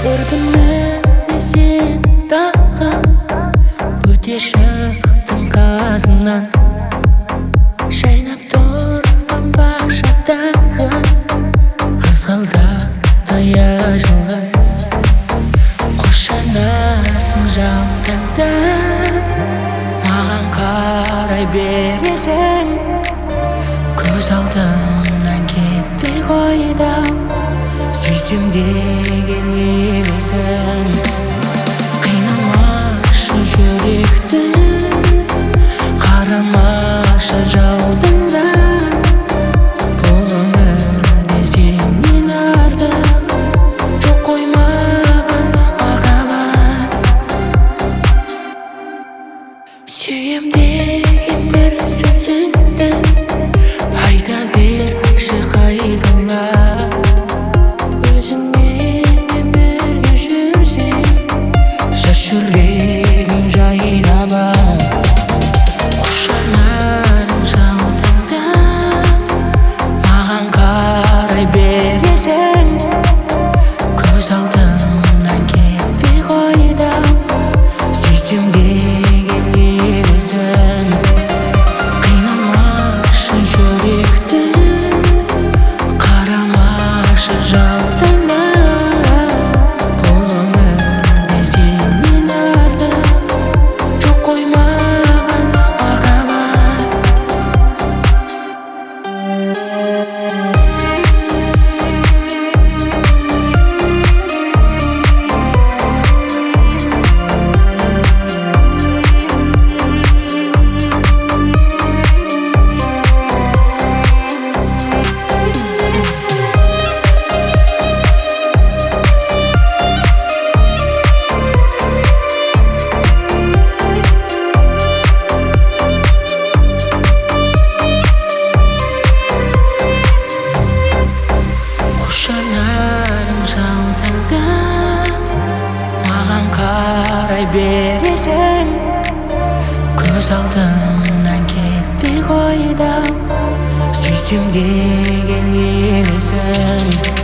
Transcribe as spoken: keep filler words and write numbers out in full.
Көрдің мені сен тағы, өте шықтың қасымнан. Жайнап тұрған бақшадағы қызғалдақтай ашылған. Қос жанарың жаутаңдап маған қарай бересің, көз алдымнан кетпей қойдым, сүйсем деген емесің. Қинамашы жүректі, қарамашы жаудыңда. Бұл өмірде сенен артық жоқ қой маған махаббат. Сүйем деген бір сөзіңді айта берші қайталап. Өзіңмен бірге жүрсең жас жүрегім жайнап. Қос жанарың жаутаңдап маған қарай бересің, көз алдымнан кетпей қойдым, сүйсем деген емесің. Қинамашы жүректі, қарамашы жаутаңдап. Бұл өмірде сенен артық жоқ қой маған махаббат. Жанарың жаутаңдап маған қарай бересің, көз алдымнан кетпей қойдым, сүйсем деген емесің.